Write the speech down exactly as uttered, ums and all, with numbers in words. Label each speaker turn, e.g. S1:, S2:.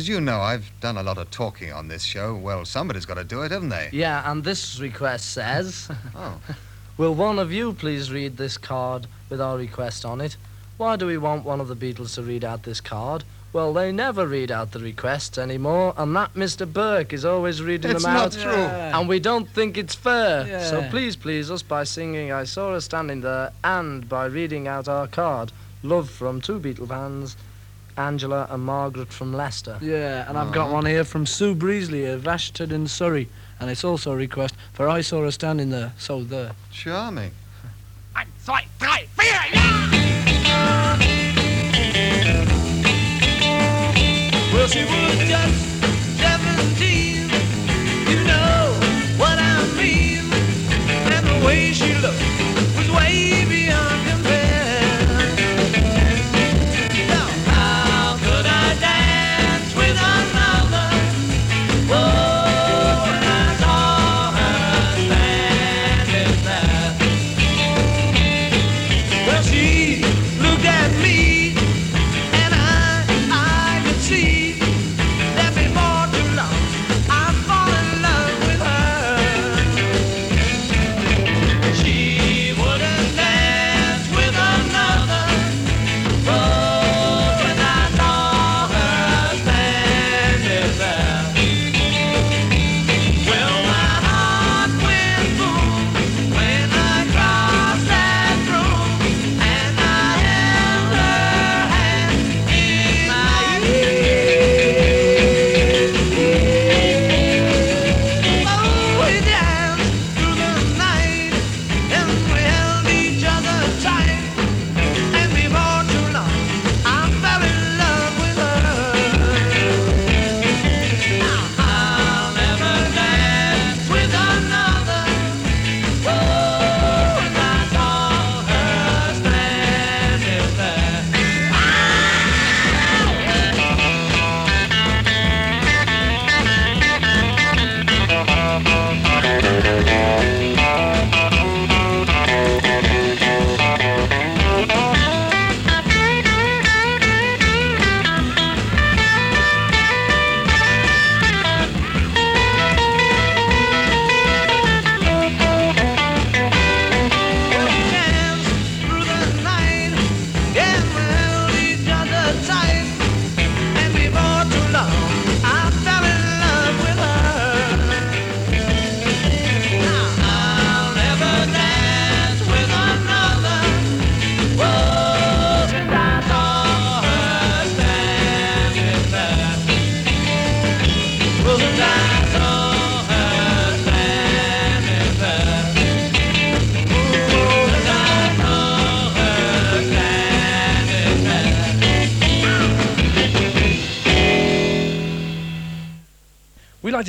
S1: As you know, I've done a lot of talking on this show. Well, somebody's got to do it, haven't they?
S2: Yeah, and this request says...
S1: Oh.
S2: Will one of you please read this card with our request on it? Why do we want one of the Beatles to read out this card? Well, they never read out the requests anymore, and that Mister Burke is always reading
S1: It's
S2: them out.
S1: not true.
S2: Yeah. And we don't think it's fair.
S3: Yeah.
S2: So please please us by singing I Saw Her Standing There and by reading out our card. Love from two Beatle fans, Angela and Margaret from Leicester.
S3: Yeah, and I've got one here from Sue Breesley of Ashton in Surrey, and it's also a request for I Saw Her Standing There, so there.
S1: Charming.
S4: One, two, three, four, yeah!
S3: Well, she was just